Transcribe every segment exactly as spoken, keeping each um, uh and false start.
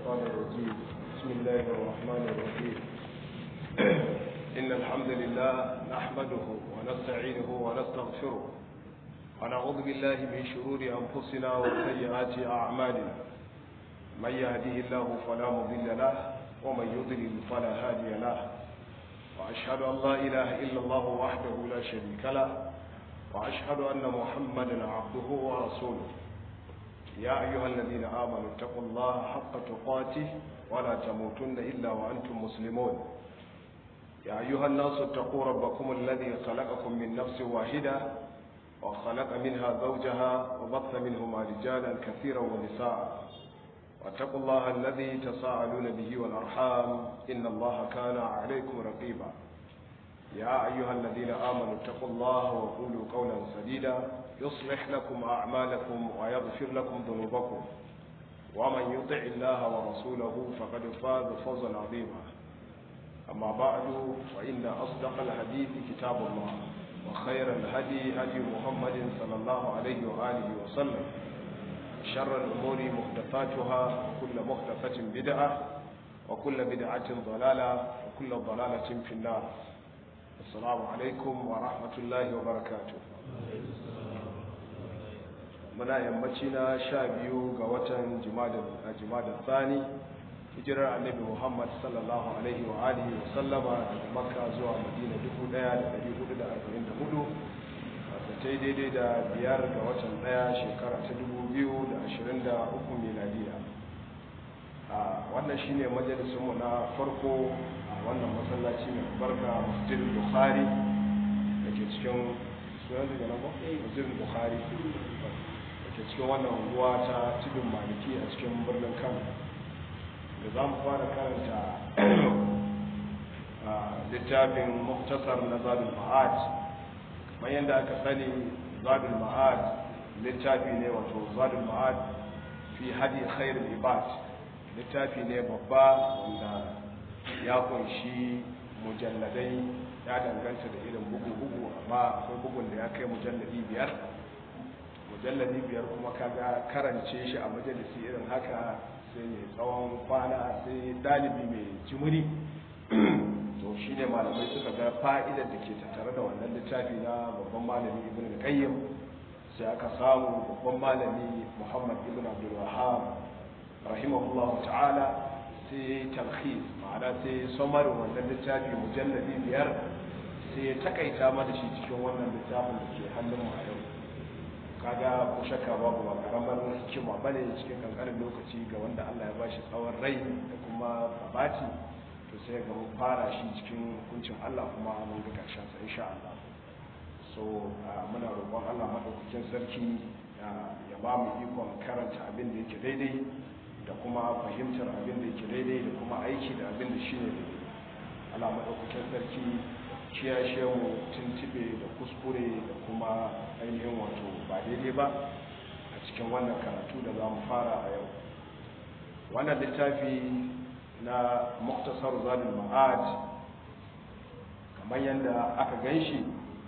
الشيطان الرجيم. بسم الله الرحمن الرحيم. إن الحمد لله نحمده ونستعينه ونستغفره ونعوذ بالله من شرور أنفسنا وسيئات أعمالنا. من يهده الله فلا مضل له ومن يضلل فلا هادي له، وأشهد أن لا إله إلا الله وحده لا شريك له، وأشهد أن محمدا عبده ورسوله. يا أيها الذين آمنوا اتقوا الله حق تقاته ولا تموتن إلا وأنتم مسلمون. يا أيها الناس اتقوا ربكم الذي خلقكم من نفس واحدة وخلق منها زوجها وبث منهما رجالا كثيرا ونساء، واتقوا الله الذي تساءلون به والأرحام إن الله كان عليكم رقيبا. يا أيها الذين آمنوا اتقوا الله وقولوا قولا سديدا يصلح لكم أعمالكم ويغفر لكم ذنوبكم، ومن يطع الله ورسوله فقد فاز فوزا عظيما. أما بعد، فإن أصدق الحديث كتاب الله، وخير الهدي هدي محمد صلى الله عليه وآله وسلم، شر الأمور محدثاتها، وكل محدثة بدعة، وكل بدعة ضلالة، وكل ضلالة في النار. السلام عليكم ورحمة الله وبركاته. muna yammaci na sha biyu ga watan Jumada Thani, hijirar Annabi Muhammad sallallahu alaihi wa alihi wa sallama daga Makka zuwa Madina dubu ɗaya da ɗari hudu da arba'in da hudu, wata ta daidai da biyar ga watan ɗaya shekara ta dubu biyu da ashirin da uku miladiya. Wannan shine majalisunmu na farko a wannan masallaci mai albarka, Masjid Bukhari da ke cikin sunan da nan ba Masjid Bukhari da cikin wannan unguwa ta Tudun Maliki a cikin birnin Kano. Da za mu fara karanta littafin Muktasar na Zadul Ma'ad. Kamar yadda aka sani, Zadul Ma'ad littafi ne, wato Zadul Ma'ad fi hadi khairul ibad, littafi ne babba wanda ya kunshi mujalladai, ya danganta da irin bugu-bugu, amma akwai bugun da ya kai mujalladi biyar mujalladi biyar kuma kaga karance shi a majalisi irin haka sai mai tsawon kwana, sai dalibi mai jimuri. To shi ne malamai suka ga fa'idar da ke tattare da wannan littafi na babban malami ibn al-qayyim, sai aka samu babban malami Muhammad ibn Abdul Wahhab rahimahullahu ta'ala sai ya yi talkhis, ma'ana sai ya samarin wannan littafi mujalladi biyar, sai ya takaita mana shi cikin wannan littafin da ke hannun mu a yau. Kaga ko shakka babu ba karamar hikima bane cikin kankanin lokaci ga wanda Allah ya bashi tsawon rai da kuma babati, to sai ga mun fara shi cikin hukuncin Allah kuma mun ga karshen sa insha Allah. So muna roƙon Allah madaukakin sarki ya ba mu ikon karanta abin da yake daidai da kuma fahimtar abin da yake daidai da kuma aiki da abin da shine daidai. Allah madaukakin sarki kiyashe mu tuntube da kuskure da kuma ainihin wato ba daidai ba a cikin wannan karatu da za mu fara a yau. Wannan littafi na Muktasar Zadul Ma'ad, kamar yadda aka ganshi,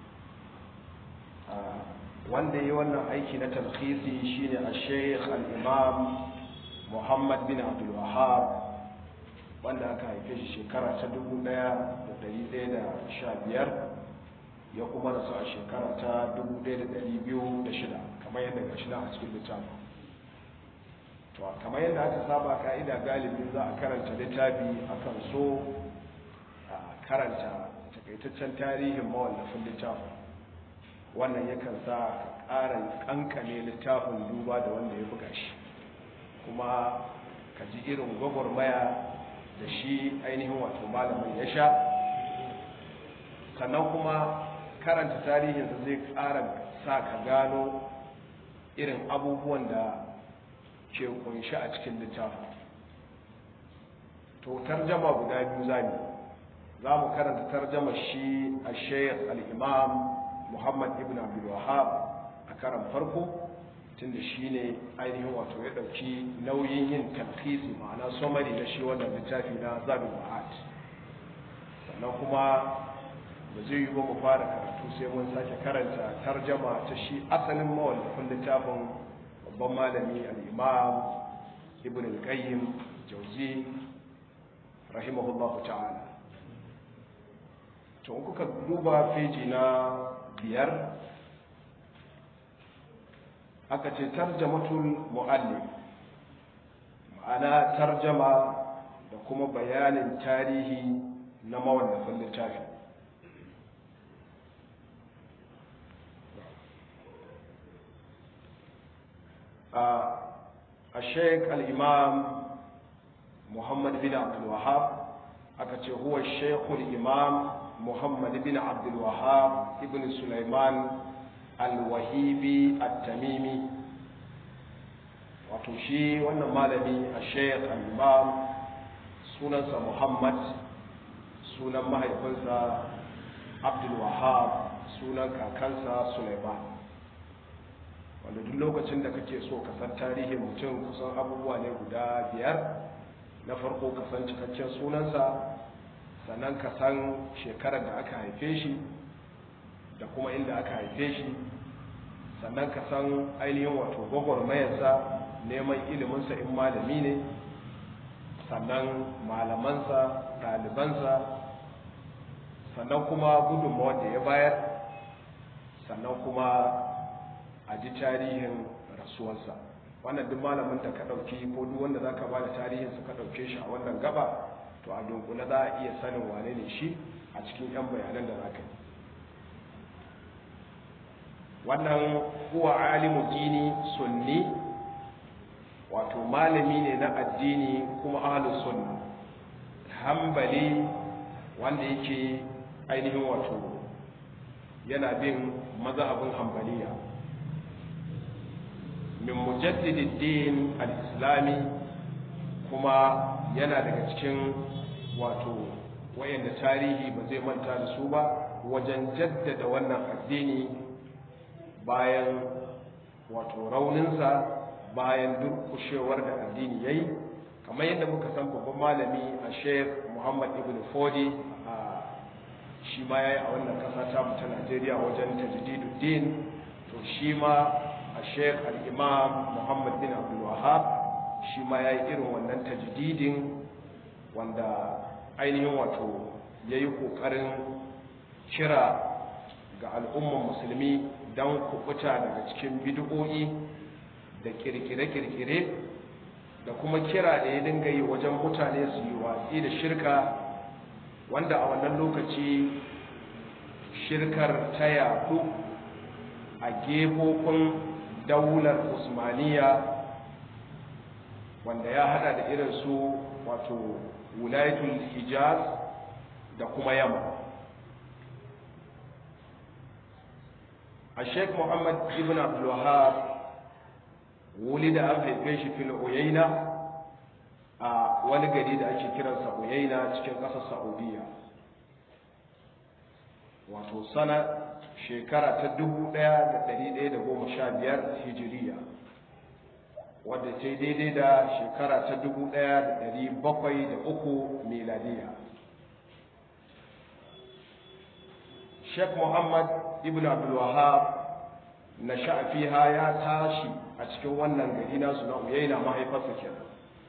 wanda yi wannan aiki na talkhisi shine al-Sheikh al-Imam Muhammad bin Abdul Wahhab, wanda aka haife shi shekara ta dubu ɗaya da ɗari ɗaya da sha biyar, ya kuma rasu a shekara ta dubu ɗaya da ɗari biyu da shida, kamar yadda ga shida a cikin littafi. To kamar yadda aka saba ka'ida, galibin za a karanta littafi akan so a karanta takaitaccen tarihin mawallafin littafin. Wannan yakan sa ka ƙara kankane littafin duba da wanda ya buga shi, kuma ka ji irin gwagwarmaya da shi ainihin wato malamin ya sha. Sannan kuma karanta tarihinsa zai ƙara sa ka gano irin abubuwan da ke kunshi a cikin littafin. To tarjama guda biyu zami za mu karanta tarjama shi a Sheikh al-Imam Muhammad ibn Abdul Wahhab a karan farko, tunda shi ne ainihin wato ya ɗauki nauyin yin talkhisi, ma'ana somari na shi wannan littafi na Zadul Ma'ad. Sannan kuma ba zai yi ba mu fara karatu sai mun sake karanta tarjama ta shi asalin mawallafin littafin, babban malami al-Imam ibn al-qayyim jauzi rahimahullahu ta'ala. to kuka duba feji na biyar aka ce tarjamatul mu'allim, ma'ana tarjama da kuma bayanin tarihi na mawallafin littafi. a sheik al-imam muhammad bin abdul wahab aka ce huwa sheikhul imam muhammad bin abdul wahab ibn sulaiman al-wahibi at-tamimi. wato shi wannan malami a sheik al-imam sunansa muhammad, sunan mahaifinsa abdul wahab, sunan kakansa sulaiman. wanda duk lokacin da kake so ka san tarihin mutum kusan abubuwa ne guda biyar. na farko ka san cikakken sunansa, sannan ka san shekarar da aka haife shi da kuma inda aka haife shi, sannan ka san ainihin wato gwagwarmayarsa, neman iliminsa in malami ne, sannan malamansa, ɗalibansa, sannan kuma gudunmawar da ya bayar, sannan kuma a ji tarihin rasuwarsa. wannan duk malamin da ka ɗauki ko duk wanda za ka ba da tarihinsa ka ɗauke shi a wannan gaba, to a dunkule za a iya sanin wane ne shi a cikin 'yan bayanan da za ka yi. wannan huwa alimu dini sunni, wato malami ne na addini kuma ahlus sunna, hanbali wanda yake ainihin wato yana bin mazhabin hanbaliya, min mujaddidid din al-islami, kuma yana daga cikin wato wayanda tarihi ba zai manta da su ba wajen jaddada wannan addini bayan wato rauninsa, bayan durkushewar da addini yayi. kamar yadda muka san babban malami a Sheikh Muhammad ibn Fodi a shi ma yayi a wannan kasa ta mu ta Najeriya wajen tajdiduddin, to shi ma a Sheikh al-Imam Muhammad bin Abdul Wahhab shi ma yayi irin wannan tajdidin, wanda ainihin wato yayi kokarin kira ga al'ummar musulmi don kubuta daga cikin bid'o'i da kirkire-kirkire, da kuma kira da ya dinga yi wajen mutane su yi watsi da shirka, wanda a wannan lokaci shirkar ta yaɗu a gefofin daular Usmaniya, wanda ya hada da irin su wato wilayatul Hijaz da kuma Yaman. a Sheikh Muhammad ibn Abdul Wahhab wulida an haife shi fil Uyayna, a wani gari da ake kiransa Uyayna cikin ƙasar Saudiya, wato sana shekara ta dubu ɗaya da ɗari ɗaya da goma sha biyar hijiriya, wadda ta yi daidai da shekara ta dubu ɗaya da ɗari bakwai da uku miladiya. Sheikh Muhammad ibn Abdul Wahhab na sha'afiha ya tashi a cikin wannan gari nasu na Uyayna, mahaifarsa kenan.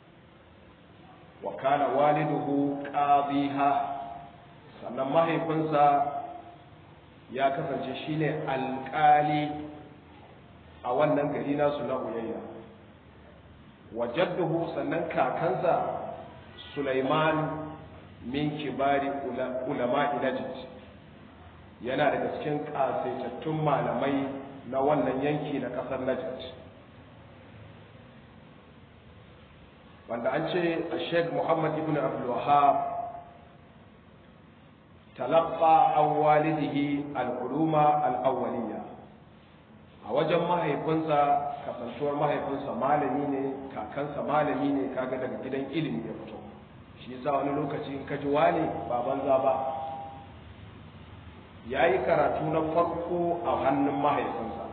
wa kana waliduhu qadiha, sannan mahaifinsa ya kasance shine alƙali a wannan gari nasu na Uyayna. wa jadduhu, sannan kakansa Sulaiman min kibari ulama Najd, yana daga cikin ƙasaitattun malamai na wannan yanki na ƙasar Najd, wanda an ce a Sheikh Muhammad ibn Abdul Wahhab talaqqa an walidihi al-uluma al-awwaliyya. a wajen mahaifinsa, kasantuwar mahaifinsa malami ne, kakansa malami ne, kaga daga gidan ilimi ya fito. shi yasa wani lokaci in ka ji wane ba banza ba, yayi karatu na farko a hannun mahaifinsa,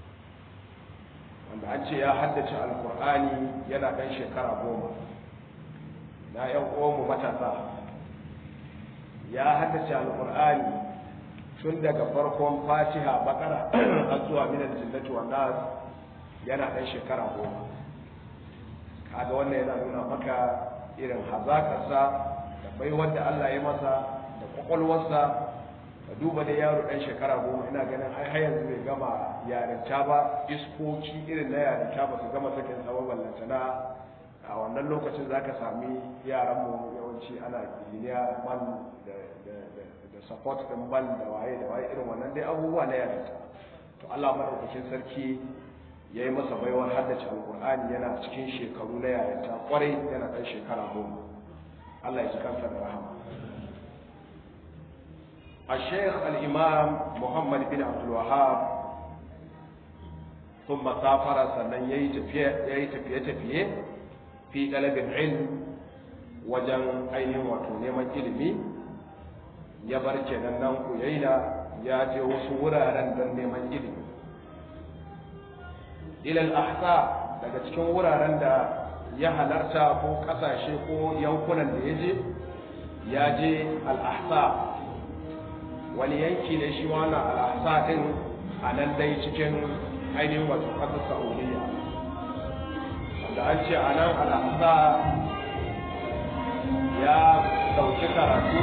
wanda an ce ya haddace alkur'ani yana ɗan shekara goma. na yan uwanmu matasa, ya haddace alkur'ani tun daga farkon fatiha bakara har zuwa minal jinnati wan nas yana ɗan shekara goma. kaga wannan yana nuna maka irin hazakarsa da baiwar da Allah ya masa da kwakwalwarsa. ka duba da yaro ɗan shekara goma ina ganin ai har yanzu bai gama yarinta ba, iskoki irin na yarinta ba su gama sakin sabon ballanta na a wannan lokacin za ka sami yaranmu yawanci ana biliniya ban da support ɗin ban da waye da waye irin wannan dai abubuwa na yarinta. to Allah maɗaukakin sarki ya yi masa baiwar haddace alƙur'ani yana cikin shekaru na yarinta kwarai yana ɗan shekara goma. Allah ya ji kansa da rahama. الشيخ الإمام محمد بن عبد الوهاب ثم سافر سنن يتفيه تفيه في طلب العلم وجن أينه وتنمى علمي يبرك ننن كيينا ياتي وصورا رندن neman ilimi ila al-ahsa daga cikin wuraren da ya halarta ko kasashe ko yankunan da yaje yaje al-ahsa wani yanki ne shi wannan al-ahsa din a nan dai cikin ainihin wato ƙasar Saudiya wanda an ce a nan al-ahsa ya ɗauki karatu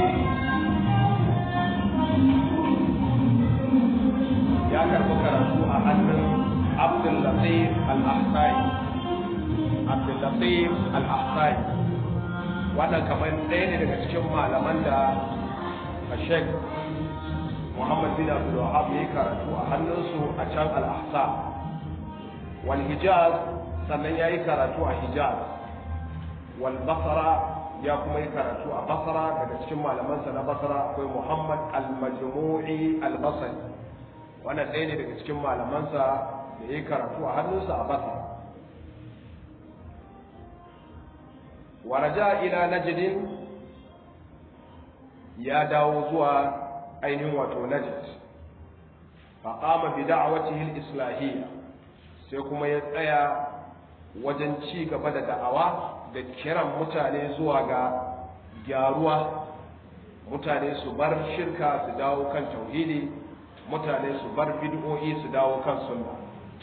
ya karɓi karatu a hannun Abdul Latif al-Ahsai Abdul Latif al-Ahsai wannan kamar ɗaya ne daga cikin malaman da Sheikh Muhammad bin Abdul Wahhab ya karatu a hannunsu a can al-Ahsa wal Hijaz, sannan ya yi karatu a Hijaz wal Basra, ya kuma yi karatu a Basra. Daga cikin malamansa na Basra akwai Muhammad al-Majmu'i al-Basri, wannan ɗaya ne daga cikin malamansa da ya yi karatu a hannunsa a Basra. wa raja ila Najd, ya dawo zuwa ainihin wato Najd, fa qama bi da'watihi al-islahiyya, sai kuma ya tsaya wajen ci gaba da da'awa da kiran mutane zuwa ga gyaruwa, mutane su bar shirka su dawo kan tauhidi, mutane su bar bid'o'i su dawo kan sunna.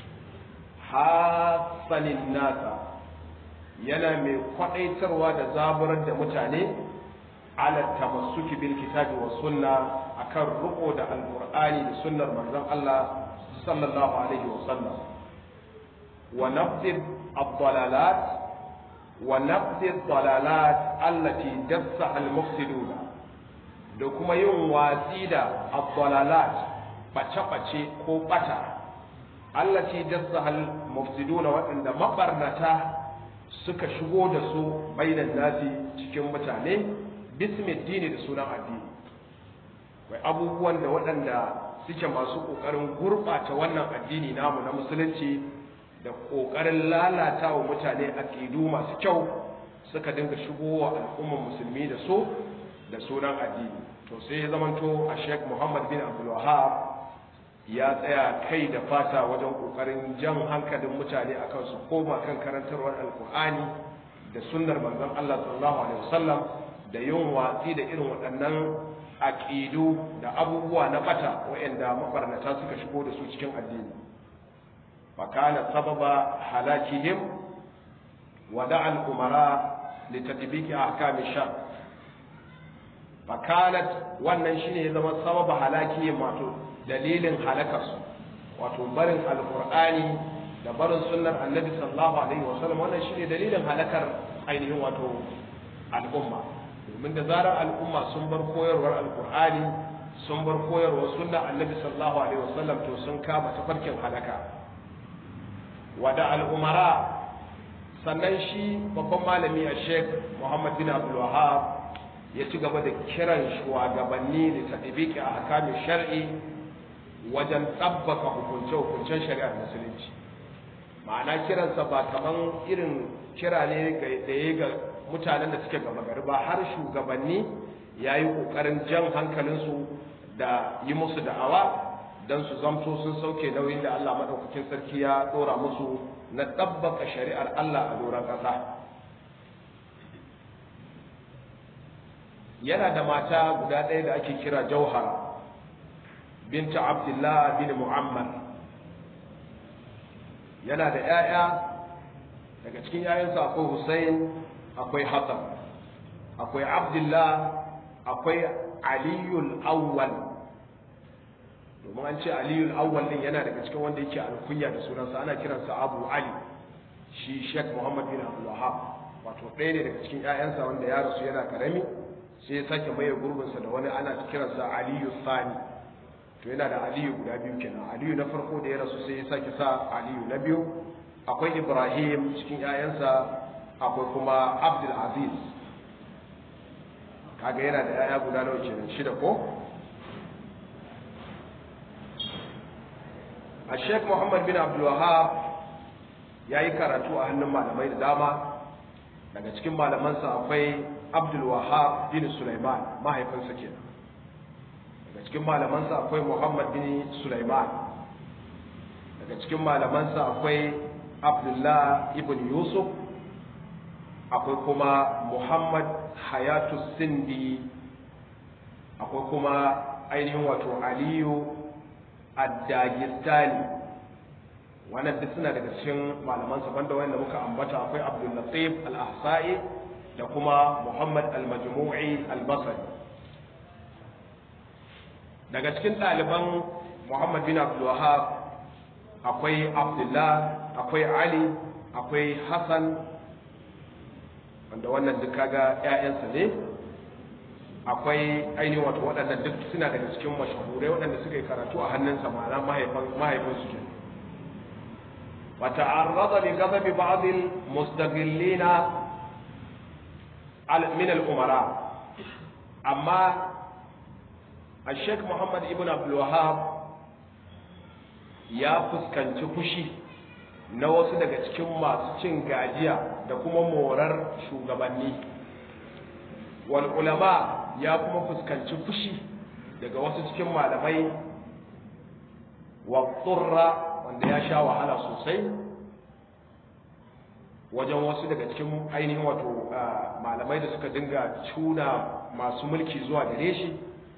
hasanin nasa, yana mai kwadaitarwa da zaburar da mutane ala tamassuki bil kitabi was sunna, akan riko da alqur'ani da sunnar manzon Allah sallallahu alaihi wa sallam, wa nabdil ad-dalalat wa nabdil ad-dalalat allati dassaha al-mufsidun, da kuma yin watsi da ad-dalalat bace-bace ko bata allati dassaha al-mufsidun, waɗanda mabarnata suka shigo da su bainan nasi cikin mutane bismi dini da sunan addini. wai abubuwan da waɗanda suke masu ƙoƙarin gurɓata wannan addini namu na musulunci da ƙoƙarin lalata wa mutane aƙidu masu kyau suka dinga shigowa al'ummar musulmi da su da sunan addini. to sai ya zamanto a Sheikh Muhammad bin Abdul Wahhab ya tsaya kai da fata wajen ƙoƙarin jan hankalin mutane akan su koma kan karantarwar alƙur'ani da sunnar manzon Allah sallallahu alaihi wasallam, da yin watsi da irin waɗannan aƙidu da abubuwa na bata waɗanda mabarnata suka shigo da su cikin addini. fakana sababa halakihim wa da'a al-umara li tatbiqi ahkam ash-shar. fakanat, wannan shine ya zama sababa halakihim, wato dalilin halakarsu, wato barin alqur'ani da barin sunnar annabi sallallahu alaihi wasallam, wannan shine dalilin halakar ainihin wato al'umma. domin da zarar al'umma sun bar koyarwar alqur'ani, sun bar koyarwar sunnar annabi sallallahu alaihi wasallam, to sun kama tafarkin halaka. wada al'umara, sannan shi babban malami a Sheikh Muhammad bin Abdul Wahhab ya ci gaba da kiran shugabanni da tadbiki a ahkamin shar'i wajen tabbaka hukunce-hukuncen shari'ar musulunci. ma'ana kiransa ba kaman irin kira ne da ya ga mutanen da suke gaba gari ba, har shugabanni ya yi ƙoƙarin jan hankalinsu da yi musu da'awa don su zamto sun sauke nauyin da Allah maɗaukakin sarki ya ɗora musu na tabbaka shari'ar Allah a doron ƙasa. yana da mata guda ɗaya da ake kira Jauhara binta Abdullah bin Mu'ammar, yana da ‘ya'ya daga cikin yayansa akwai Hussein, akwai Hassan, akwai Abdullah, akwai Aliyul Awwal. Domin an ce Aliyul Awwal din yana daga cikin wanda yake alkunya da sunansa, ana kiransa Abu Ali, shi Sheikh Muhammad bin Abdul Wahhab, wato ɗaya ne daga cikin ƴaƴansa wanda ya rasu yana karami, sai ya sake maye gurbinsa da wani ana kiransa Aliyu Sani. To yana da Aliyu guda biyu kenan. Aliyu na farko da ya rasu sai ya sake sa Aliyu na biyu. Akwai Ibrahim cikin ƴaƴansa, akwai kuma Abdul Aziz. Kaga yana da ƴaƴa guda nawa kenan? Shida ko? A Sheikh Muhammad bin Abdul Wahhab ya yi karatu a hannun malamai da dama. Daga cikin malamansa akwai Abdul Wahhab bin Sulaiman, mahaifinsa kenan. Daga cikin malamansa akwai Muhammad bin Sulaiman. Daga cikin malamansa akwai Abdullah ibn Yusuf, akwai kuma Muhammad Hayatu Sindi, akwai kuma ainihin wato Aliyu Ad-Dagistani. Wannan duk suna daga cikin malamansa, banda wanda muka ambata akwai Abdul Latif Al-Ahsa'i da kuma Muhammad Al-Majmu'i Al-Basri. Daga cikin ɗaliban Muhammad bin Abdul Wahhab akwai Abdullah, akwai Ali, akwai Hassan, wanda wannan duk kaga ƴaƴansa ne. Akwai ainihin wato waɗannan duk suna daga cikin mashahurai waɗanda suka yi karatu a hannunsa, ma'ana mahaifan mahaifinsu ke. wa ta'arrada li ghadabi ba'd al-mustaghillina min al-umara. Amma Sheikh Muhammad ibn Abdul Wahhab ya fuskanci fushi na wasu daga cikin masu cin gajiya da kuma morar shugabanni. Wal ulama ya kuma fuskanci fushi daga wasu cikin malamai. Wa turra, wanda ya sha wahala sosai wajen wasu daga cikin ainihin wato malamai da suka dinga cuna masu mulki zuwa gare shi.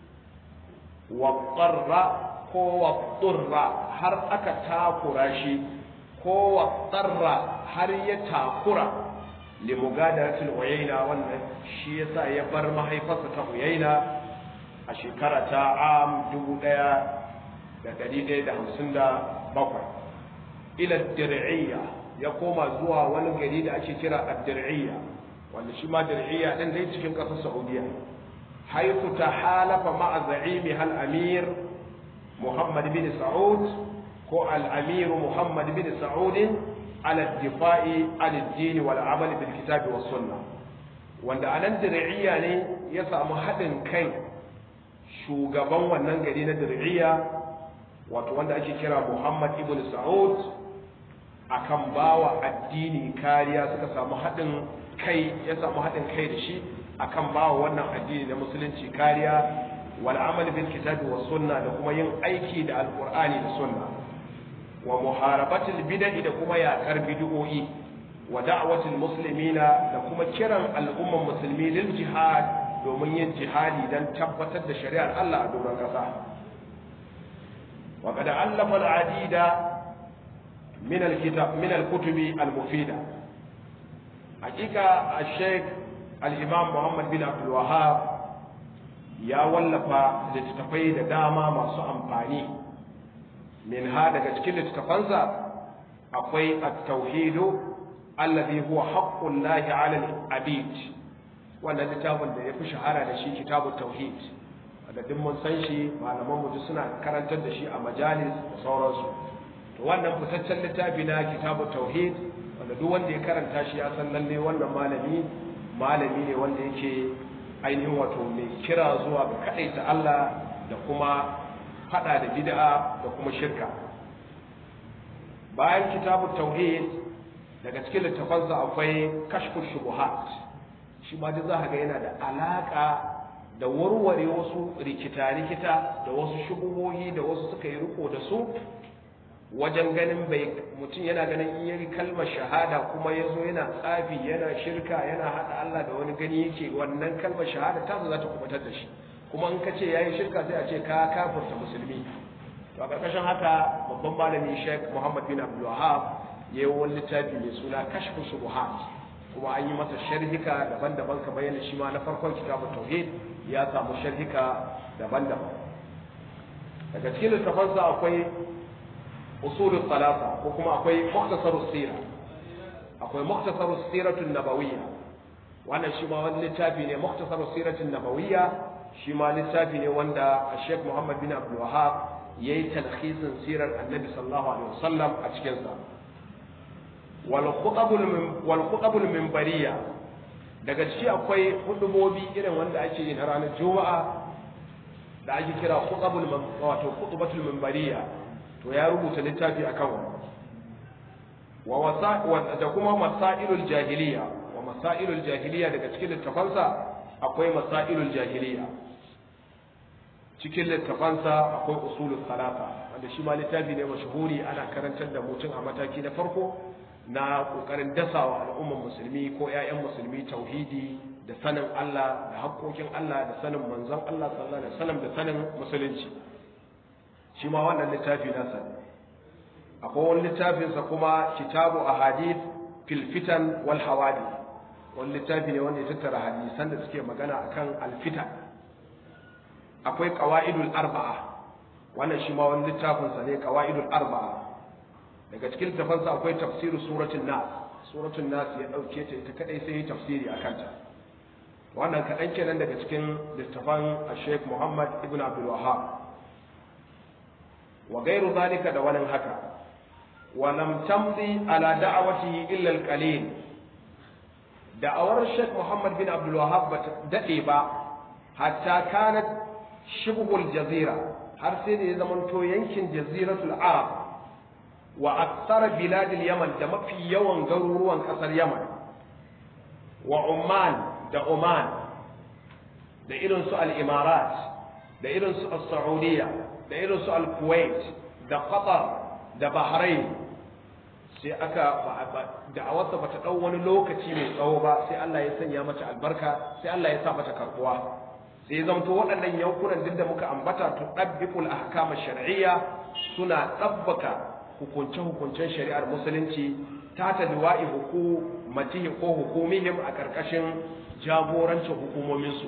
Wa qarra ko wa turra, har aka takura shi, ko wa tsarra har ya takura limugadaratul Uyayna, wannan shi yasa ya bar mahaifarsa ta Uyayna a shekara ta am dubu ɗaya da ɗari ɗaya da hamsin da bakwai ila Dir'iyya, ya koma zuwa wani gari da ake kira ad-Dir'iyya, wanda shi ma Dir'iyya din dai cikin ƙasar Saudiya. Haythu tahalafa ma'a za'imiha al-Amir Muhammad bin Saud ko al-Amir Muhammad bin Saud ala difa'i al-din wal amal bil kitab was sunnah, wanda anan Dir'iyya ne ya samu hadin kai shugaban wannan gari na Dir'iyya, wato wanda ake kira Muhammad ibn Saud, akan bawa addini kariya. Suka samu hadin kai, ya samu hadin kai da shi akan bawa wannan addini na musulunci kariya, wal amal bil kitab was sunnah, da kuma yin aiki da alqur'ani da sunna. Wa muharabatil bid'i, da kuma yaƙar bid'o'i. Wa da'watil muslimina, da kuma kiran al'umman musulmi lil jihad, domin yin jihadi dan tabbatar da shari'ar Allah a doron ƙasa. Wa qad allafa al-adida min al-kitab min al-kutubi al-mufida. Hakika al-Sheikh al-Imam Muhammad bin Abdul Wahhab ya wallafa littattafai da dama masu amfani. Min ha daga cikin littattafansa akwai at-tauhid alladhi huwa haqqul lahi 'ala al-abid, wannan littafin da yafi shahara da shi kitabut tauhid, wanda duk mun san shi, malaman mu suna karantar da shi a majalis da sauransu. To wannan fitaccen littafi na kitabut tauhid, wanda duk wanda ya karanta shi ya san lalle wannan malami malami ne wanda yake ainihin wato mai kira zuwa ga kadaita Allah da kuma fada da bid'a da kuma shirka. Bayan kitabut tauhid, daga cikin littafansa akwai kashfu shubuhat, shi ma duk za ka ga yana da alaka da warware wasu rikita-rikita da wasu shubuhohi da wasu suka yi riko da su wajen ganin bai mutum yana ganin in yi kalmar shahada kuma ya zo yana tsafi, yana shirka, yana haɗa Allah da wani, gani yake wannan kalmar shahada ta za ta kubutar da shi, kuma in ka ce ya yi shirka sai a ce ka kafirta musulmi. To a ƙarƙashin haka babban malami Sheikh Muhammad bin Abdul Wahhab yayi wani littafi mai suna kashfu shubuhat, kuma an yi masa sharhika daban-daban kamar yadda shi ma na farkon kitabut tauhid ya samu sharhika daban-daban. Daga cikin littafansa akwai usulul thalatha, ko kuma akwai mukhtasarus sira, akwai mukhtasarus siratun nabawiyya. Wannan shi ma wani littafi ne, mukhtasarus siratun nabawiyya shi ma littafi ne wanda Sheikh Muhammad bin Abdul Wahhab yayi talkhisin sirar Annabi sallallahu alaihi wasallam a cikin sa. Wal khutabul wal khutabul minbariyya, daga ciki akwai hudubobi irin wanda ake yi na ranar Juma'a da ake kira khutabul wato khutubatul minbariyya, to ya rubuta littafi akan wannan. Wa wasa da kuma masailul jahiliya, wa masailul jahiliya daga cikin littafansa akwai masailul jahiliya. Cikin littafansa akwai usulul salata, wanda shi ma littafi ne mashhuri, ana karantar da mutum a mataki na farko na kokarin dasawa al'umman musulmi ko ƴaƴan musulmi tauhidi da sanin Allah da haƙoƙin Allah da sanin manzon Allah sallallahu alaihi wasallam da sanin musulunci. Shi ma wannan littafi nasa. Akwai wani littafinsa kuma kitabu ahadith fil fitan wal hawadith, wani littafi ne wanda ya tattara hadisan da suke magana akan alfitan. Akwai qawaidul arba'a, wannan shi ma wani littafinsa ne, qawaidul arba'a. Daga cikin littafansa akwai tafsiru suratul nas, suratul nas ya dauke ta ita kadai sai ya tafsiri akan ta. Wannan kadan kenan daga cikin littafan Sheikh Muhammad ibn Abdul Wahhab. Wa gairu zalika da wannan haka. Wa lam tamdi ala da'awatihi illa al-qalil. Da'awar Sheikh Muhammad bin Abdul Wahhab ba dade ba, hatta kanat shibhul jazira, har sai da ya zamanto yankin jaziratul arab wa aktsar biladil yaman, da mafi yawan garuruwan kasar yaman, wa umman da oman, da irin su al-imarat, da irin su as-saudiya, da irin su al-kuwait, da qatar, da bahrain. Sai aka da'awarsa bata dau wani lokaci mai tsawo ba, sai Allah ya sanya mata albarka, sai Allah ya sa mata karbuwa. Sai zamto waɗannan yankunan duk da muka ambata to dabbiqul ahkam ash-shar'iyya, suna tabbaka hukunce-hukuncen shari'ar musulunci ta ta liwa'i hukumatihi ko hukumihim a ƙarƙashin jagorancin hukumominsu.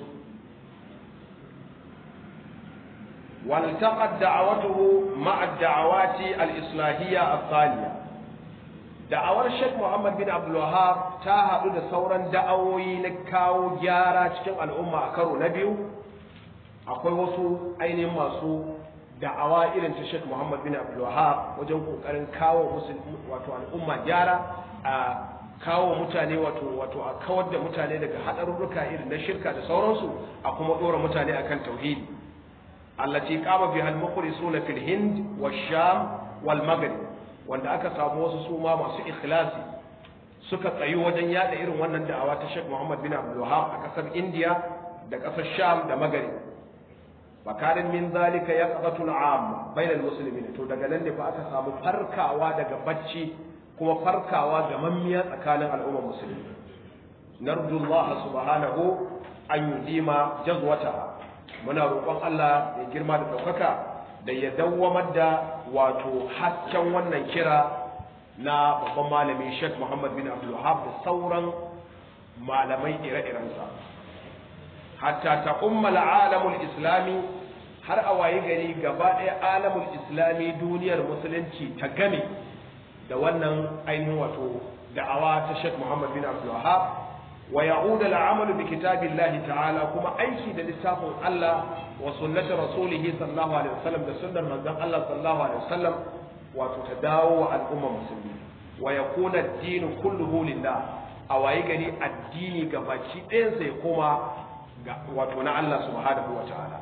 waltaqad da'awatuhu ma'a da'awati al-islahiyya al-thaniya, da'awar Sheikh Muhammad bin Abdul Wahhab ta haɗu da sauran da'awoyi na kawo gyara cikin al'umma a karo na biyu. Akwai wasu ainihin masu da'awa irin ta Sheikh Muhammad bin Abdul Wahhab wajen kokarin kawo musulmi wato al'umma gyara, a kawo mutane wato wato a kawar da mutane daga hadarurruka irin na shirka da sauransu, a kuma dora mutane akan tauhidi. allati qama biha al-mukhlisuna fil Hind wash-Sham wal-Maghrib, wanda aka samu wasu su ma masu ikhlasi suka tsayu wajen yada irin wannan da'awa ta Sheikh Muhammad bin Abdul Wahhab a kasar India da kasar Sham da Maghrib. Bakarin min zalika yaqdatun amma bainal muslimin, to daga nan ne fa aka samu farkawa daga bacci kuma farkawa ga mammiya tsakanin al'ummar musulmi. Narju Allah subhanahu an yudima jazwata, muna roƙon Allah ya girma da ɗaukaka da ya dawwamar da wato hasken wannan kira na babban malami Sheikh Muhammad bin Abdul Wahhab da sauran malamai ire-irensa. Hatta ta ummal alamul islami, har a waye gari gaba ɗaya alamul islami duniyar musulunci ta game da wannan ainihin wato da'awa ta Sheikh Muhammad bin Abdul Wahhab, wa ya'ud al-amalu bi kitabillahi ta'ala, kuma aiki da littafin Allah wa sunnati rasulih sallallahu alaihi wasallam da sunnar manzon Allah sallallahu alaihi wasallam, wato ta dawo wa al'umma musulmi, wa yakuna ad-din kulluhu lillah, a waye gari addini gabaki ɗayansa ya koma wato na Allah subhanahu wa ta'ala.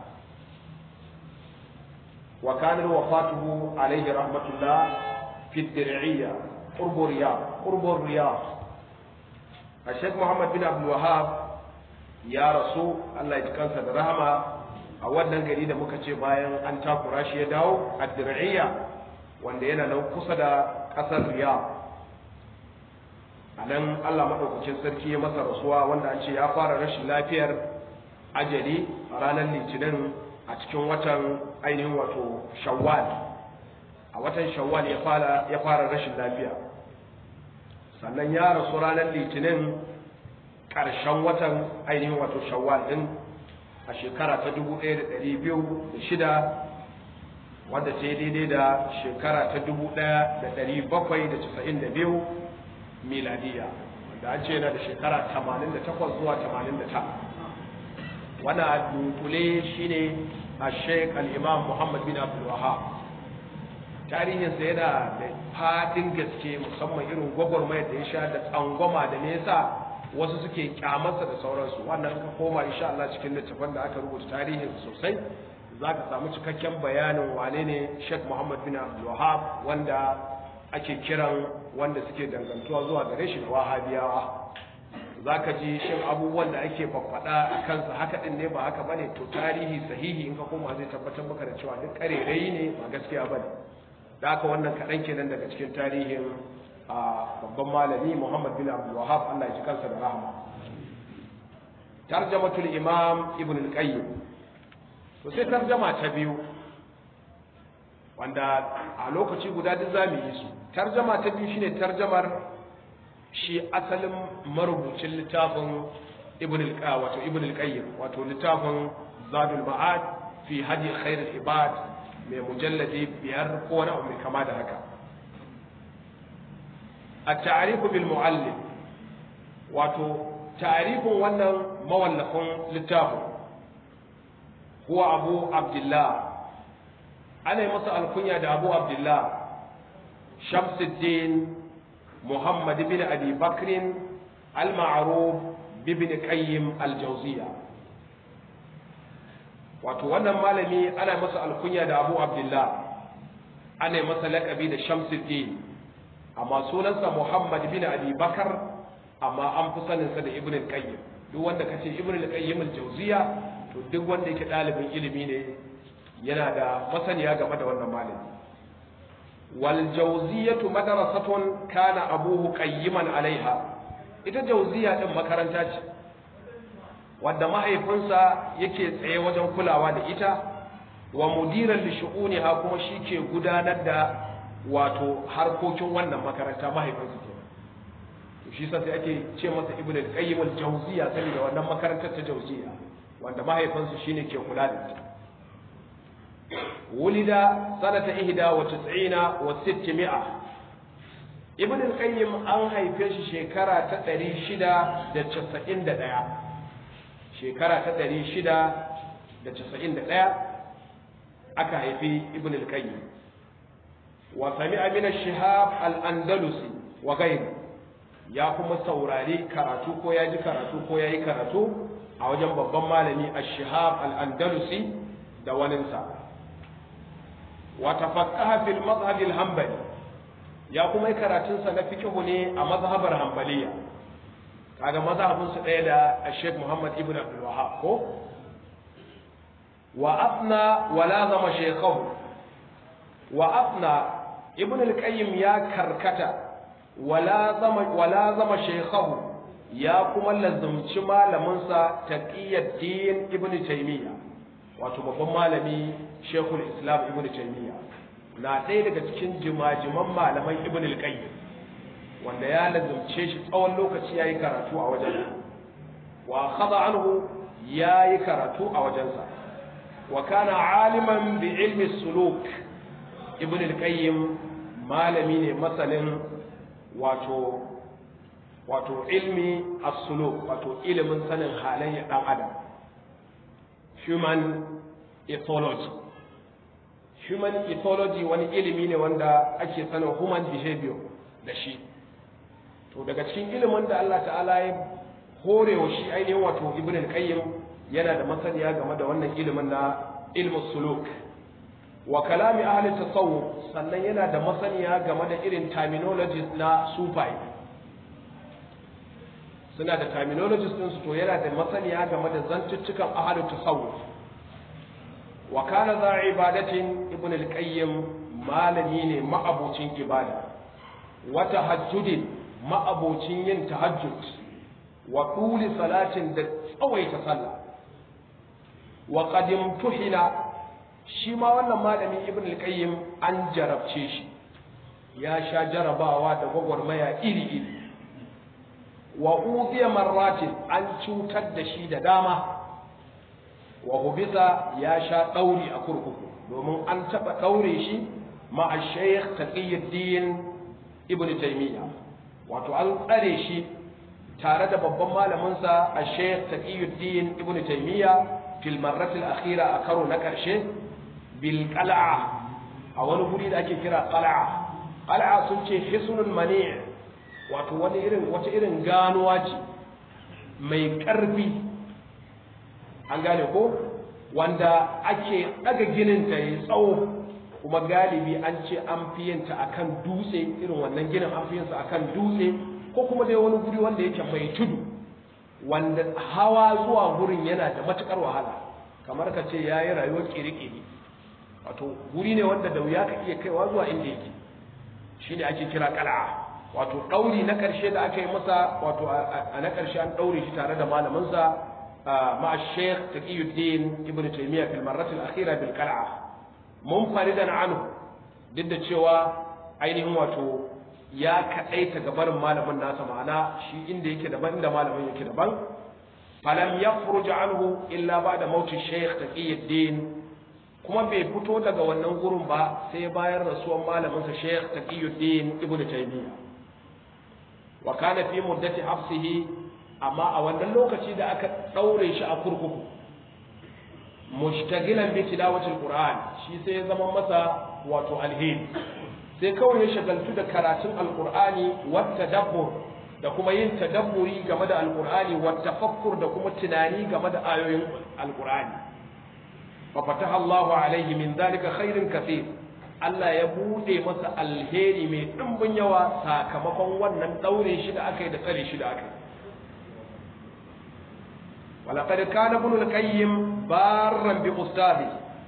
Wa kana wafatuhu alayhi rahmatullah fi ad-dir'iyya qurbu riyad qurbu riyad. Sheikh Muhammad bin Abdul Wahhab ya rasu, Allah ya ji kansa da rahama, a wannan gari da muka ce bayan an takura shi ya dawo, ad-dir'iyya, wanda yana nan kusa da kasar Riyadh. Anan Allah madaukakin sarki ya masa rasuwa, wanda an ce ya fara rashin lafiyar ajali a ranar litinin a cikin watan ainihin wato shawwal. A watan shawwal ya fara ya fara rashin lafiya, sannan ya rasu ranar litinin ƙarshen watan ainihin wato shawwal ɗin a shekara ta dubu ɗaya da ɗari biyu da shida wadda ta yi daidai da shekara ta dubu ɗaya da ɗari bakwai da casa'in da biyu miladiya wanda an ce yana da shekara tamanin da takwas zuwa tamanin da tara. wannan a dunkule shine a sheik al-imam muhammad bin abdul wahab. tarihinsa yana da fadin gaske, musamman irin gwagwarmayar da ya sha da tsangwama da nesa wasu suke kyamarsa da sauransu. wannan ka koma insha Allah cikin littafin da aka rubuta tarihin sosai za ka samu cikakken bayanin wane ne Sheikh Muhammad bin Abdul Wahhab, wanda ake kiran wanda suke dangantuwa zuwa gare shi da Wahabiyawa. za ka ji shin abubuwan da ake faffaɗa a kansa haka ɗin ne ba haka ba ne, to tarihi sahihi in ka koma zai tabbatar maka da cewa duk ƙarerai ne ba gaskiya ba ne. da haka wannan kaɗan kenan daga cikin tarihin a babban malami Muhammad bin Abdul Wahhab, Allah ya ji kansa da rahama. Tarjamatul Imam Ibn al-Qayyim. To sai tarjama ta biyu wanda a lokaci guda duk zamu yi su. Tarjama ta biyu shine tarjamar shi asalin marubucin littafin Ibn al-Qayyim wato Ibn al-Qayyim wato littafin Zadul Ma'ad fi Hadi Khairul Ibad mai mujalladi biyar ko wani abu mai kama da haka. التعريف بالمعلم wato ta'rifin wannan mawallafin littafin huwa Abu Abdullah, ana yi masa alkunya da Abu Abdullah Shamsuddin Muhammad bin Abi Bakr al-Ma'ruf ibn Qayyim al-Jawziyya. wato wannan malami ana masa alkunya da Abu Abdullah, ana yi masa laƙabi da Shamsuddin, amma sunansa Muhammad bin Abi Bakar, amma an fi saninsa da Ibn al-Qayyim. duk wanda kace Ibn al-Qayyim al-Jawziyya to duk wanda yake dalibin ilimi ne yana da masaniya game da wannan malami. wal jawziyatu madrasatun kana abuhu qayyiman alaiha. ita jawziyya din makaranta ce wanda mahaifinsa yake tsaye wajen kulawa da ita, wa mudiran li shu'uniha, kuma shi ke gudanar da wato harkokin wannan makaranta mahaifinsa ke. to shi sai ake ce masa Ibn al-Qayyim al-Jawziyya saboda wannan makarantar ta Jawziyya wanda mahaifinsa shine ke kula da ita. wulida sanata ihda wa tis'ina wa sittimi'a. Ibn al-Qayyim an haife shi shekara ta ɗari shida da casa'in da ɗaya. shekara ta ɗari shida da casa'in da ɗaya aka haifi Ibn al-Qayyim. وسمع من الشهاب الأندلسي وغيره. ya kuma saurari karatu ko ya ji karatu ko ya yi karatu a wajen babban malami ash-Shihab al-Andalusi da waninsa. wa tafaqqaha fil madhhab al-hanbali. ya kuma yi karatunsa na fiqh ne a mazhabar hanbaliya. kaga mazhabin su ɗaya da Sheikh Muhammad ibn Abdul Wahhab ko. wa afna wa lazama shaykhahu. wa afna Ibn al-Qayyim ya karkata wala zama wala zama shaykhahu, ya kuma lazumci malamin sa Taqiyuddin Ibn Taymiyyah, wato babban malami Sheikhul Islam Ibn Taymiyyah na ɗaya daga cikin jimajiman malaman Ibn al-Qayyim wanda ya lazumce shi tsawon lokaci yayi karatu a wajensa. wa khada anhu yayi karatu a wajensa. wa kana aliman bi ilmi suluk. Ibn al-Qayyim malami ne masanin wato wato ilmi as-suluk, wato ilimin sanin halayen dan adam, human ethology. human ethology wani ilimi ne wanda ake sanin human behavior da shi. to daga cikin ilimin da Allah ta'ala ya horewa shi ainihin wato Ibn al-Qayyim yana da masaniya game da wannan ilimin na ilmus suluk wa kalami ahli tasawuf, sannan yana da masaniya game da irin terminologies na sufai. suna da terminologies din su, to yana da masaniya game da zantuttukan ahli tasawuf. wa kana za ibadatin. Ibn al-Qayyim malami ne ma'abocin ibada, wa tahajjudin, ma'abocin yin tahajjud, wa tuli salatin, da tsawaita sallah. wa qadim tuhina, shi ma wannan malami Ibn al-Qayyim an jarabce shi, ya sha jarabawa da gwagwarmaya iri-iri. wa udhiya marratin an cutar da shi da dama wa hubisa ya sha dauri a kurkuku domin an taba daure shi ma'a Sheikh Taqiyuddin Ibn Taymiyyah wato an tsare shi tare da babban malamin sa a Sheikh Taqiyuddin Ibn Taymiyyah fil marrati al-akhira a karo na karshe bil qal'a a wani guri da ake kira qal'a qal'a sun ce hisnul mani' wato wani irin wata irin ganuwa ce mai karfi an gane ko wanda ake daga ginin ta yi tsawo kuma galibi an ce an fi yin ta akan dutse irin wannan ginin an fi yin sa akan dutse ko kuma dai wani guri wanda yake mai tudu wanda hawa zuwa gurin yana da matukar wahala kamar ka ce yayi rayuwar kirikiri wato guri ne wanda da wuya ka iya kaiwa zuwa inda yake shine ake kira qal'a wato dauri na karshe da aka yi masa wato a na karshe an daure shi tare da malamin sa ma'a Sheikh Taqiyuddin Ibn Taymiyyah fil marrat al-akhira bil qal'a munfaridan anhu duk da cewa ainihin wato ya kadaita gabarin malamin nasa ma'ana shi inda yake daban inda malamin yake daban falam yakhruj anhu illa ba'da mauti Sheikh Taqiyuddin kuma bai fito daga wannan gurin ba sai bayan rasuwan malamin sa Sheikh Taqiyuddin Ibn Taymiyyah wa kana fi muddati hafsihi amma a wannan lokaci da aka daure shi a kurkuku mushtagilan bi tilawati alquran shi sai ya zama masa wato alheri sai kawai ya shagaltu da karatun alqurani wa tadabbur da kuma yin tadabburi game da alqurani wa tafakkur da kuma tunani game da ayoyin alqurani fa fataha Allahu alaihi min zalika khairin kathir Allah ya bude masa alheri mai dimbin yawa sakamakon wannan daure shi da aka yi da tsare shi da aka yi ولقد كان ابن القيم بارا بأستاذه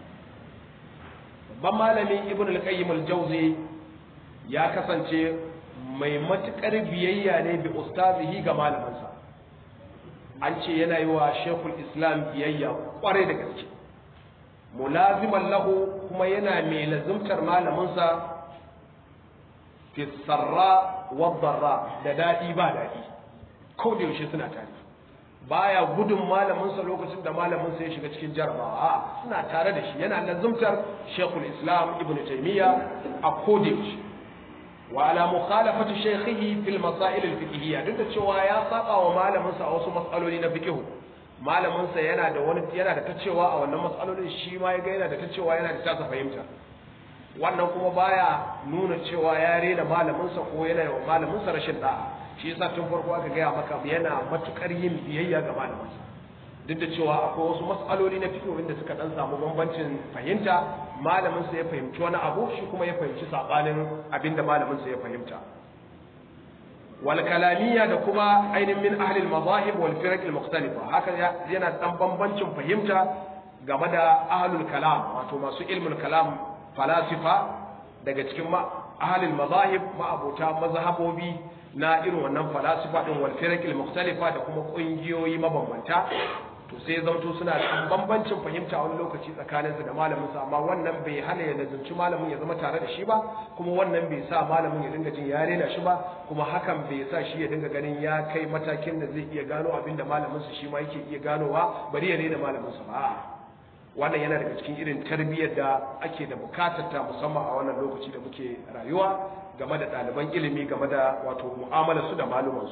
بما لم ابن القيم الجوزي يا كسانشي mai matukar biyayya ne bi ustazihi ga malamansa an ce yana yi wa shekul islam biyayya kwarai da gaske mulaziman lahu kuma yana mai lazimtar malaminsa fi sarra wa darra da dadi ba dadi ko da yaushe suna tare baya gudun malaminsa lokacin da malaminsa ya shiga cikin jarabawa a suna tare da shi yana lazumtar Sheikhul Islam Ibn Taymiyyah a kodayaushe wa ala mukhalafati shaykhihi fil masail al fiqhiyya duk da cewa ya saba wa malaminsa a wasu matsaloli na fiqh malaminsa yana da wani yana da tacewa a wannan matsalolin shi ma ya ga yana da tacewa yana da tasa fahimta wannan kuma baya nuna cewa ya rena malaminsa ko yana wa malaminsa rashin da'a shi yasa tun farko aka gaya maka yana matukar yin biyayya ga malamansa duk da cewa akwai wasu mas'aloli na fiqh inda suka dan samu bambancin fahimta malamin sa ya fahimci wani abu shi kuma ya fahimci sabanin abinda malamin sa ya fahimta wal kalamiyya da kuma ainin min ahli al madahib wal firaq al mukhtalifa haka yana dan bambancin fahimta game da ahlul kalam wato masu ilmul kalam falasifa daga cikin ahli al madahib ma abota mazhabobi na irin wannan falasifa din wal firaqil mukhtalifa da kuma kungiyoyi mabambanta to sai zanto suna da bambancin fahimta wani lokaci tsakanin su da malamin sa amma wannan bai hana ya lazunci malamin ya zama tare da shi ba kuma wannan bai sa malamin ya dinga jin ya rena shi ba kuma hakan bai sa shi ya dinga ganin ya kai matakin da zai iya gano abinda malamin sa shi ma yake iya ganowa bari ya rena malamin sa ba wannan yana daga cikin irin tarbiyyar da ake da bukatar ta musamman a wannan lokaci da muke rayuwa game da ɗaliban ilimi game da wato mu'amalar su da malumansu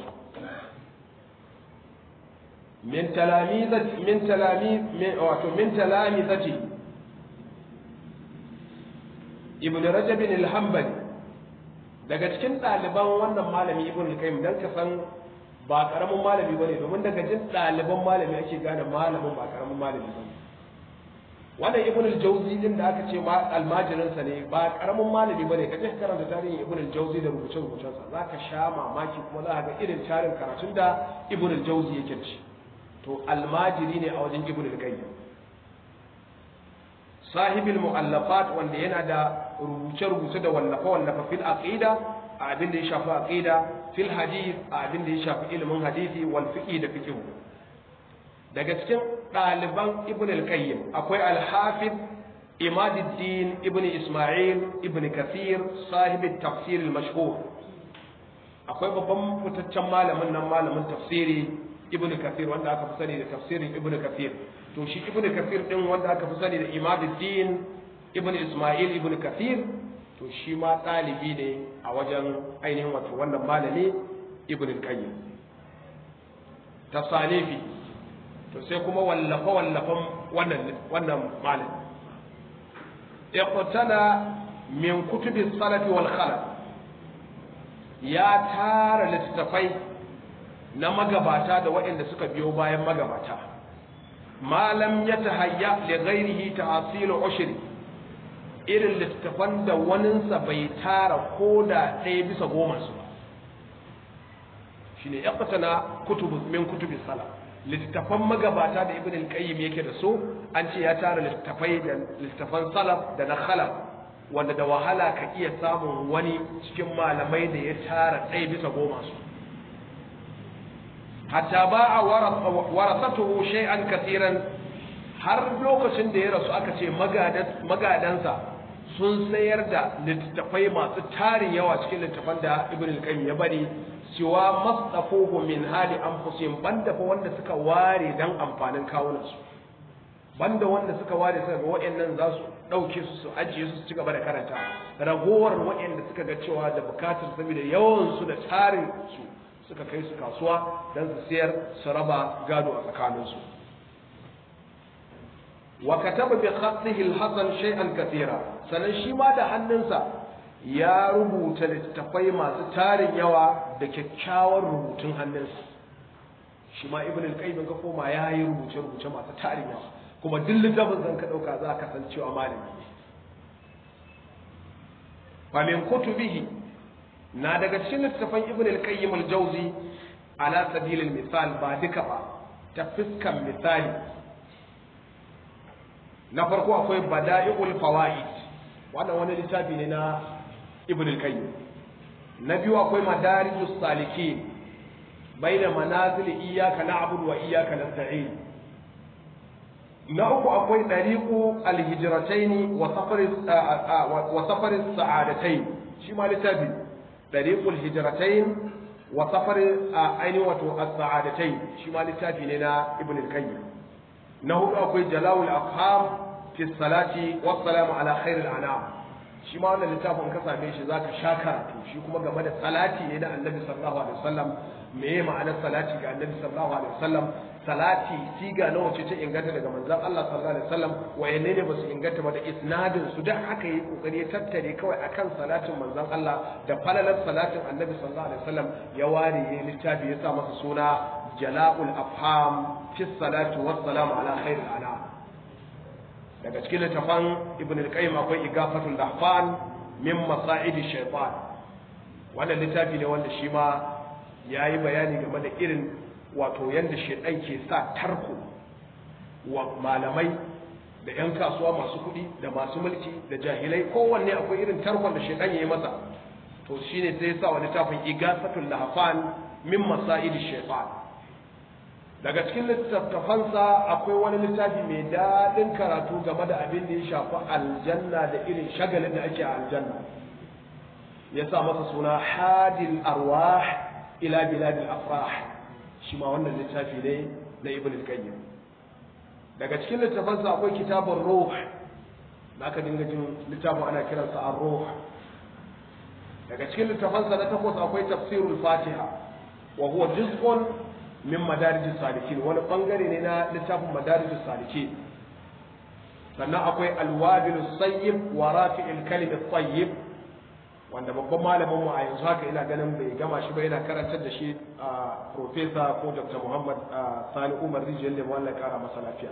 min talamizati min talami wato min talamizati ibn rajab al-hanbali daga cikin ɗaliban wannan malami ibn al-qayyim dan ka san ba karamin malami bane domin daga jin ɗaliban malami ake gane malamin ba karamin malami bane wannan ibn al-jawzi din da aka ce ma almajirin sa ne ba karamin malami bane kaje ka karanta tarihin ibn al-jawzi da rubuce rubucen sa zaka sha mamaki kuma za ka ga irin tarin karatun da ibn al-jawzi yake da shi to almajiri ne a wajen ibn al-qayyim sahibul mu'allafat wanda yana da rubuce rubuce da wallafa wallafa fil aqida a abin da ya shafi aqida fil hadith a abin da ya shafi ilimin hadisi wal fiqh da fiqh daga cikin ɗaliban ibn al-qayyim akwai al-hafiz imaduddin ibn isma'il ibn kathir sahib at-tafsir al-mashhur akwai babban fitaccen malamin nan malamin tafsiri ibn kathir wanda aka fi sani da tafsirin ibn kathir to shi ibn kathir din wanda aka fi sani da imaduddin ibn isma'il ibn kathir to shi ma ɗalibi ne a wajen ainihin wato wannan malami ibn al-qayyim tasalifi to sai kuma wallafa wallafan wannan wannan malami iqtana min kutubi salafi wal khalaf ya tara littattafai na magabata da waɗanda suka biyo bayan magabata malam ya tahayya li ghairihi ta'sil ushri irin littattafan da waninsa bai tara ko da ɗaya bisa goma su ba shine yaqtana kutubu min kutubi salaf littattafan magabata da ibn al-qayyim yake da su an ce ya tara littattafai da littattafan salaf da na khalaf wanda da wahala ka iya samun wani cikin malamai da ya tara ɗaya bisa goma su hatta ba a warasatuhu shay'an katiran har lokacin da ya rasu aka ce magadansa sun sayar da littattafai masu tarin yawa cikin littattafan da ibn al-qayyim ya bari cewa masdafuhu min hali anfusihim banda fa wanda suka ware dan amfanin kawunansu banda wanda suka ware suka ga waɗannan za su ɗauke su su ajiye su su ci gaba da karanta ragowar waɗanda suka ga cewa da bukatar saboda yawan su da tarin su suka kai su kasuwa don su siyar su raba gado a tsakaninsu wa kataba bi khatihi al-hasan shay'an kathira sanan shi ma da hannunsa ya rubuta littafai masu tarin yawa da kyakkyawar rubutun hannunsa shi ma ibn al-qayyim ka koma yayi rubuce rubuce masu tarin yawa kuma duk littafin zan ka dauka za ka san cewa malami ne fa min kutubihi na daga cikin littafan ibn al-qayyim al-jawzi ala sabil al-misal ba duka ba ta fiskan misali na farko akwai bada'iul fawaid wannan wani littafi ne na ibn al-qayyim na biyu akwai madarijus salikin baina manazil iyyaka na'budu wa iyyaka nasta'in na uku akwai dariqu al-hijratayn wa safar wa safar as-sa'adatayn shi ma littafi dariqul hijratayn wa safar aini wato as-sa'adatayn shi ma littafi ne na ibn al-qayyim na hudu akwai jalawul afham fi salati wa salamu ala khairil anam shi ma wannan littafin ka same shi zaka sha karatu shi kuma game da salati ne da annabi sallallahu alaihi wasallam meye ma'anar salati ga annabi sallallahu alaihi wasallam salati siga nawa ce ta inganta daga manzon Allah sallallahu alaihi wasallam wayanne ne ba su inganta ba da isnadin su dan haka yi kokari ya tattare kawai akan salatin manzon Allah da falalar salatin annabi sallallahu alaihi wasallam ya ware littafi ya sa masa suna jala'ul afham fi salati was salam ala khairil anam daga cikin littafan ibn al-qayyim akwai igafatul lahfan min masa'id shaytan wannan littafi ne wanda shi ma yayi bayani game da irin wato yanda shaytan ke sa tarko wa malamai da yan kasuwa masu kuɗi da masu mulki da jahilai kowanne akwai irin tarkon da shaytan yayi masa to shine sai ya sa wani littafin igafatul lahfan min masa'id shaytan daga cikin littattafansa akwai wani littafi mai daɗin karatu game da abin da ya shafi aljanna da irin shagalin da ake a aljanna ya sa masa suna hadil arwah ila biladil afrah shi ma wannan littafi ne na ibn al-qayyim daga cikin littattafansa akwai kitabun ruh da aka dinga jin littafin ana kiransa ar-ruh daga cikin littattafansa na takwas akwai tafsirul fatiha wa huwa juz'un min madarijus salikin wani bangare ne na littafin madarijus salikin sannan akwai alwabilus sayyib wa rafi'il kalimit tayyib wanda babban malamin mu a yanzu haka ina ganin bai gama shi ba yana karantar da shi a professor ko Dr. Muhammad Sani Umar Rijiyar Lemo Allah ya kara masa lafiya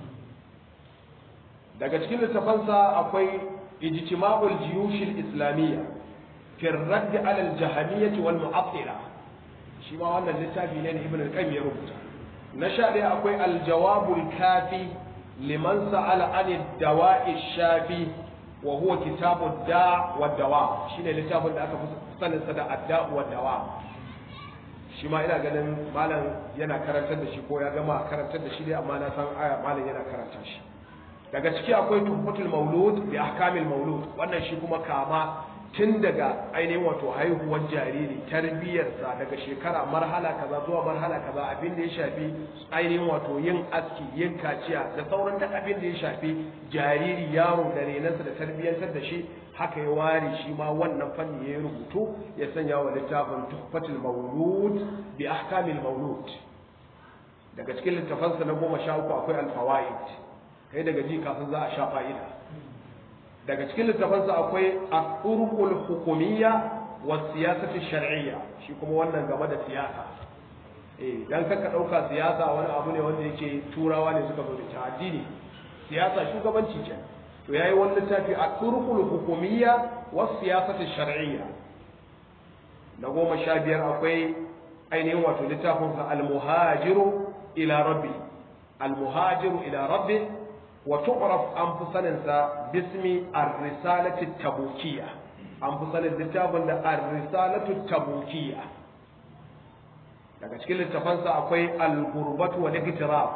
daga cikin littafansa akwai ijtima'ul jiyushil islamiyya fi ar-radd 'ala al-jahmiyyah wal mu'attila shi ma wannan littafi ne da ibn al-qayyim ya rubuta na sha ɗaya akwai al-jawabul kafi liman sa'ala an ad-dawa'i shafi wa huwa kitabud da' wa dawa shine littafin da aka fi sanin sa da ad-da' wa dawa shi ma ina ganin malam yana karantar da shi ko ya gama karantar da shi dai amma na san aya malam yana karanta shi daga ciki akwai tuhfatul maulud bi ahkamil maulud wannan shi kuma kama tun daga ainihin wato haihuwar jariri tarbiyyarsa daga shekara marhala kaza zuwa marhala kaza abin da ya shafi ainihin wato yin aski yin kaciya da sauran duk abin da ya shafi jariri yaro da renansa da tarbiyyantar da shi haka ya ware shi ma wannan fanni ya rubutu ya sanya wa littafin tuhfatul maulud bi ahkamil maulud. daga cikin littafansa na goma sha uku akwai alfawaid kai daga ji kafin za a sha fa'ida. daga cikin littafansa akwai al-urqul hukumiyya wa siyasatu shar'iyya shi kuma wannan game da siyasa eh dan kaka dauka siyasa wani abu ne wanda yake turawa ne suka zo da addini siyasa shugabanci ce to yayi wannan littafi al-urqul hukumiyya wa siyasatu shar'iyya. na goma sha biyar akwai ainihin wato littafin al-muhajiru ila rabbi al-muhajiru ila rabbi وتعرف أنفسنا باسم الرسالة التبوكية أنفسنا الكتاب الرسالة التبوكية daga cikin littafansa akwai al-gurbatu wal iqtirab.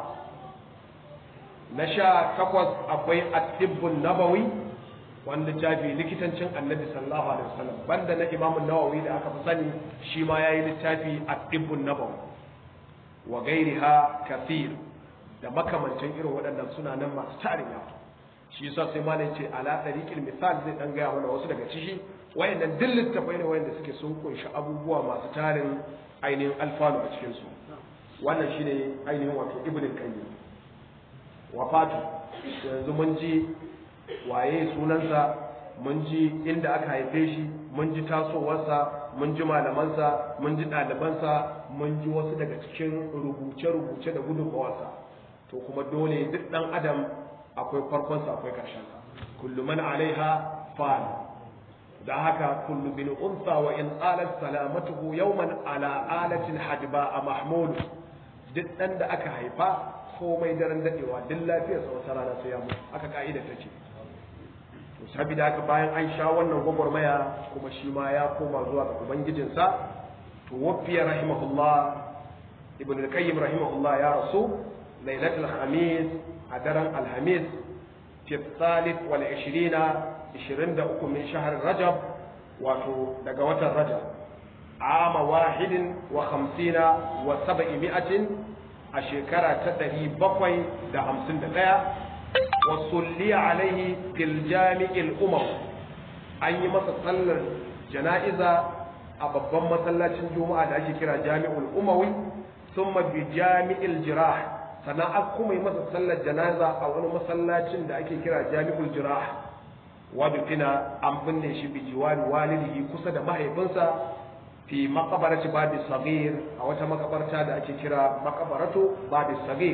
na sha takwas akwai at-tibbun nabawi wanda jabi likitancin annabi sallallahu alaihi wasallam banda na imam an-nawawi da aka fi sani shi ma yayi littafi at-tibbun nabawi wa gairiha kathir da makamantan irin waɗannan suna nan masu tarin yawa. shi yasa sai malai ce ala tariqil misal zai dan gaya mana wasu daga ciki wayannan duk littafai ne wayanda suke sun kunshi abubuwa masu tarin ainihin alfanu a cikin su. wannan shine ainihin wato ibn al-qayyim wafatu. yanzu mun ji waye sunansa, mun ji inda aka haife shi, mun ji tasowarsa, mun ji malamansa, mun ji ɗalibansa, mun ji wasu daga cikin rubuce-rubuce da gudunmawarsa. to kuma dole duk dan adam akwai farkonsa akwai karshensa. kullu man alaiha fan. da haka kullu bil unsa wa in alat salamatuhu yawman ala alatin hadba mahmud. duk dan da aka haifa komai daren dadewa duk lafiyarsa wata rana sai ya mutu haka kaida take. to saboda haka bayan an sha wannan gwagwarmaya kuma shi ma ya koma zuwa ga ubangijinsa. to wafiya rahimahullah ibn al-qayyim rahimahullah ya rasu ليلة الخميس عدران الخميس في الثالث والعشرين عشرين دقيقة من شهر رجب وفي دقوة الرجب عام واحد وخمسين وسبعمائة أشكرا تدري بقوي دا خمسين دقيقة وصلي عليه في الجامع الأمم أي مسألة جنائزة أبقى مسألة الجمعة دا أشكرا جامع الأموي ثم بجامع الجراح sannan an kuma yi masa sallar janaza a wani masallacin da ake kira jami'ul jirah wadda fina an binne shi bi jiwari walidihi kusa da mahaifinsa fi makabarati babi sagir a wata makabarta da ake kira makabaratu babi sagir.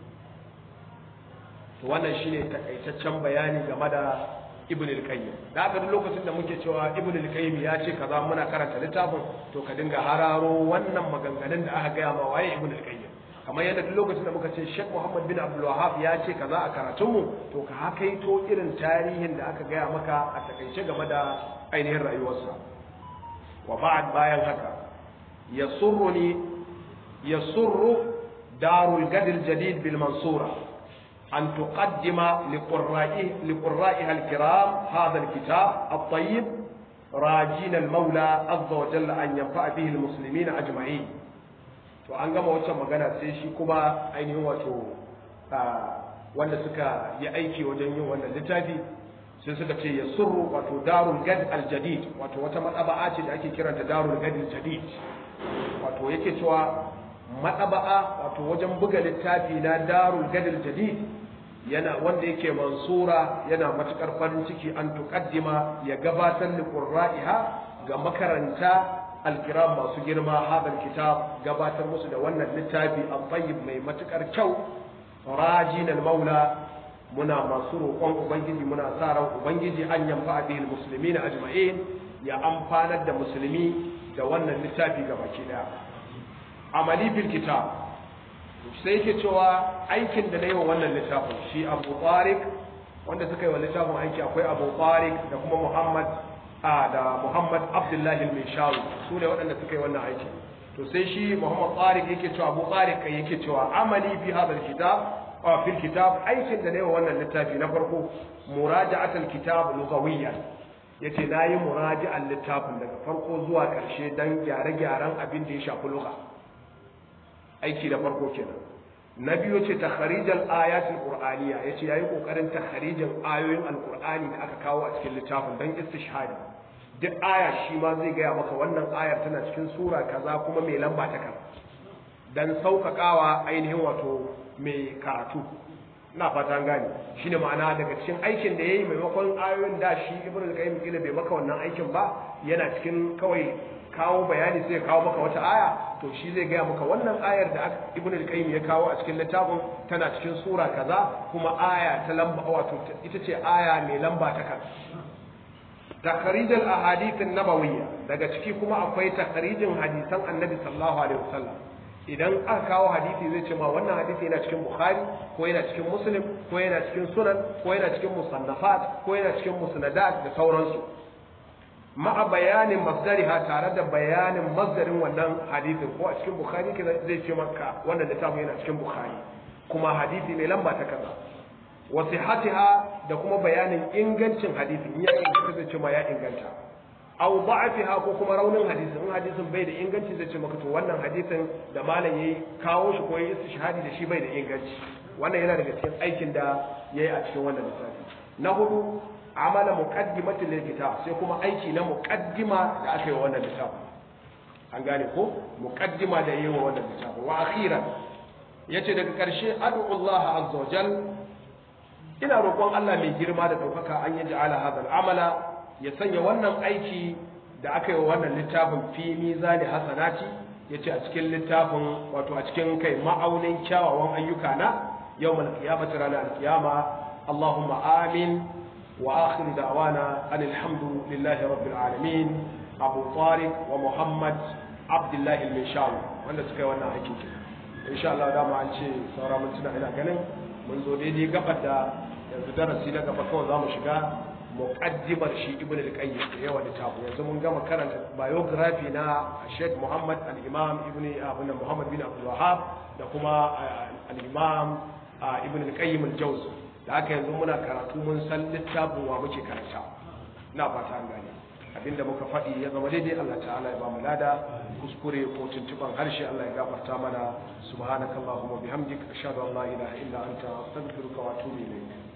to wannan shine takaitaccen bayani game da ibn al-qayyim. da haka duk lokacin da muke cewa ibn al-qayyim ya ce kaza muna karanta littafin to ka dinga hararo wannan maganganun da aka gaya ma waye ibn al-qayyim. kamar yadda duk lokacin da muka ce Sheikh Muhammad bin Abdul Wahhab ya ce kaza a karatunmu to ka hakaito irin tarihin da aka gaya maka a takaice game da ainihin rayuwarsa. wa ba'd bayan haka yasurruni yasurru darul gadil jadid bil mansura an tuqaddima liqurra'i liqurra'iha al-kiram hadha al-kitab at-tayyib rajin al-mawla azza wa jalla an yanfa'a bihi al-muslimin ajma'in. to an gama wancan magana sai shi kuma ainihin wato wanda suka yi aiki wajen yin wannan littafi sai suka ce ya surru wato darul gad al-jadid wato wata madaba'a ce da ake kiranta darul gad al-jadid. wato yake cewa madaba'a wato wajen buga littafi na darul gad al-jadid yana wanda yake mansura yana matukar farin ciki an tuqaddima ya gabatar da qurra'iha ga makaranta alkiram masu girma hadal kitab gabatar musu da wannan littafi al-tayyib mai matukar kyau rajin al-maula muna masu roƙon ubangiji muna sa ran ubangiji an yanfa bihi al-muslimin ajma'in ya amfanar da musulmi da wannan littafi gabaki daya. amali bil kitab sai yake cewa aikin da nayi wa wannan littafin shi Abu Tariq wanda suka yi wa littafin aiki akwai Abu Tariq da kuma Muhammad a da Muhammad Abdullahi al-Mishawi su ne waɗanda suka yi wannan aiki. to sai shi Muhammad Tariq yake cewa Abu Tariq kai yake cewa amali fi hadha al-kitab a fil kitab aikin da ne wa wannan littafi na farko muraja'at al-kitab lughawiyyan yace nayi muraji'an littafin daga farko zuwa karshe dan gyare-gyaren abin da ya shafi lugha aiki da farko kenan na biyu ce takharijal ayatul qur'aniyya yace yayi kokarin takharijin ayoyin alqur'ani da aka kawo a cikin littafin dan istishhadi duk aya shi ma zai gaya maka wannan ayar tana cikin sura kaza kuma mai lamba ta kaza dan sauƙaƙawa ainihin wato mai karatu ina fata an gane shine ma'ana daga cikin aikin da yayi maimakon ayoyin da shi ibnu al-qayyim kila bai maka wannan aikin ba yana cikin kawai kawo bayani sai ya kawo maka wata aya to shi zai gaya maka wannan ayar da ibnu al-qayyim ya kawo a cikin littafin tana cikin sura kaza kuma aya ta lamba wato ita ce aya mai lamba ta kaza takharijul ahadith an-nabawiyya daga ciki kuma akwai takharijin hadisan annabi sallallahu alaihi wasallam idan aka kawo hadisi zai ce ma wannan hadisi yana cikin bukhari ko yana cikin muslim ko yana cikin sunan ko yana cikin musannafat ko yana cikin musnadat da sauransu ma'a bayanin masdariha tare da bayanin masdarin wannan hadisin ko a cikin bukhari zai ce maka wannan littafin yana cikin bukhari kuma hadisi mai lamba ta kaza wa sihhatiha da kuma bayanin ingancin hadisin ya inganta zai ce ma ya inganta aw da'afiha ko kuma raunin hadisin in hadisin bai da inganci zai ce maka to wannan hadisin da malam yayi kawo shi ko yayi istishhadi da shi bai da inganci wannan yana daga cikin aikin da yayi a cikin wannan littafi na hudu amala muqaddimati lil kitab sai kuma aiki na muqaddima da aka yi wa wannan littafi an gane ko muqaddima da yayi wa wannan littafi wa akhiran yace daga karshe ad'u Allah azza wa jal ina roƙon Allah mai girma da daukaka an yi ja'ala hadal amala ya sanya wannan aiki da aka yi wa wannan littafin fi mizani hasanati yace a cikin littafin wato a cikin kai ma'aunin kyawawan ayyuka na yawmal qiyamati ranar alqiyama Allahumma amin wa akhiru da'wana alhamdulillahi rabbil alamin Abu Tariq wa Muhammad Abdullah al-Mishawi wanda suka yi wannan aiki insha Allah da mu an ce saura mintuna ina ganin mun zo daidai gabar da yanzu darasi na gaba kawai zamu shiga muqaddimar shi ibn al-qayyim da yawa da tabu yanzu mun gama karanta biography na Sheikh Muhammad al-Imam ibn Abdullah Muhammad bin Abdul Wahhab da kuma al-Imam ibn al-Qayyim al-Jawzi da haka yanzu muna karatu mun san littafin wa muke karanta ina fata an gane abinda muka faɗi ya zama daidai Allah ta'ala ya ba mu lada kuskure ko tuntuban harshe Allah ya gafarta mana subhanakallahumma bihamdika ashhadu an la ilaha illa anta astaghfiruka wa atubu ilayk